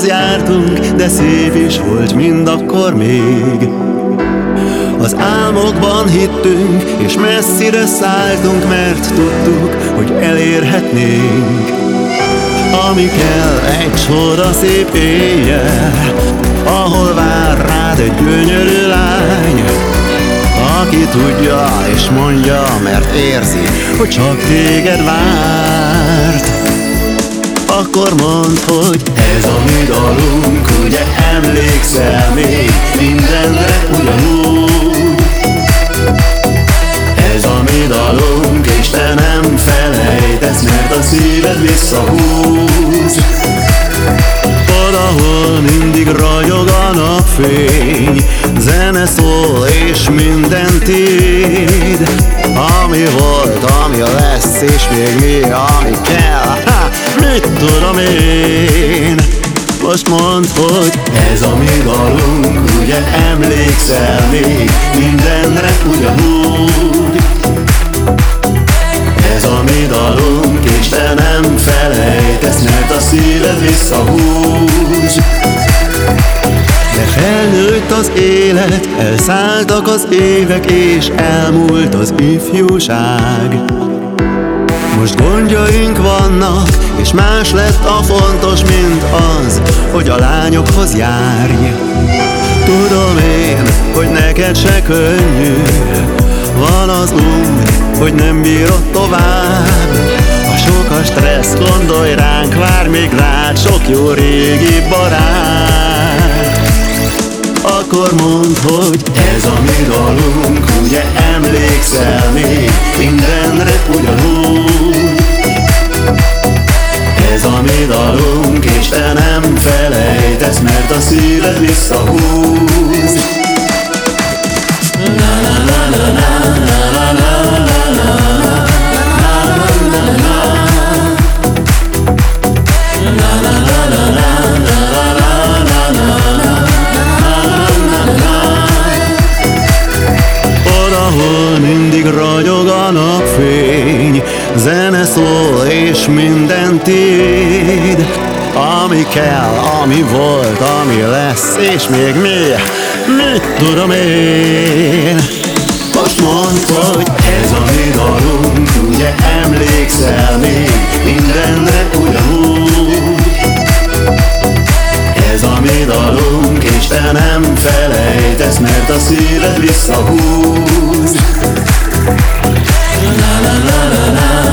jártunk, de szép is volt mindakkor még. Az álmokban hittünk, és messzire szálltunk, mert tudtuk, hogy elérhetnénk. Ami kell, egy sorra szép éjjel, ahol vár rád egy gyönyörű lány, aki tudja és mondja, mert érzi, hogy csak téged várt. Akkor mondd, hogy ez a mi dalunk, ugye emlékszel még mindenre ugyanúgy. Ez a mi dalunk, és te nem felejtesz, mert a szíved visszahúz. Odahol mindig ragyog a napfény, zene szól és minden tiéd. Ami volt, ami lesz, és még mi, ami kell, mit tudom én. Most mondd, hogy ez a mi dalunk, ugye emlékszel még mindenre ugyanúgy. Ez a mi dalunk, és te nem felejtesz, mert a szíved visszahúz. De felnőtt az élet, elszálltak az évek, és elmúlt az ifjúság. Most gondjaink vannak, és más lett a fontos, mint az, hogy a lányokhoz járj. Tudom én, hogy neked se könnyű, van az úgy, hogy nem bírod tovább. A sok a stressz, gondolj ránk, vár még rád sok jó régi barát. Akkor mondd, hogy ez a mi dalunk, ugye emlékszel még mindenre ugyanúgy. Ez a mi dalunk, és te nem felejtesz, mert a szíved visszahúz. Odahol mindig ragyog a napfény, zene szól és minden tiéd. Ami kell, ami volt, ami lesz, és még mi, mit tudom én. Most mondd, hogy ez a mi dalunk, ugye emlékszel még mindenre ugyanúgy. Ez a mi dalunk, és te nem felejtesz, mert a szíved visszahúz. La la la la la.